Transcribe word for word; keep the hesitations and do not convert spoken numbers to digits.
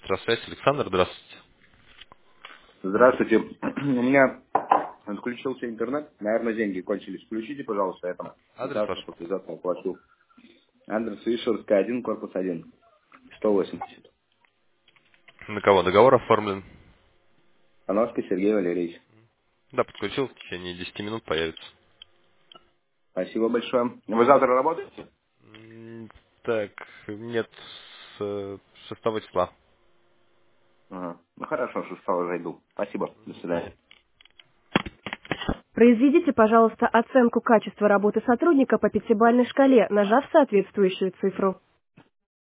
Электросвязь. Александр, здравствуйте. Здравствуйте. У меня отключился интернет. Наверное, деньги кончились. Включите, пожалуйста, я там Адрес завтра, ваш? послезавтра оплачу. Адрес Вишерская, один, корпус один, сто восемьдесят. На кого договор оформлен? Пановский Сергей Валерьевич. Да, подключил, в течение десяти минут появится. Спасибо большое. Вы завтра работаете? М, Так, нет, с э, шестого числа. Ага. Ну хорошо, шестого зайду. Спасибо. До До свидания. свидания. Произведите, пожалуйста, оценку качества работы сотрудника по пятибалльной шкале, нажав соответствующую цифру.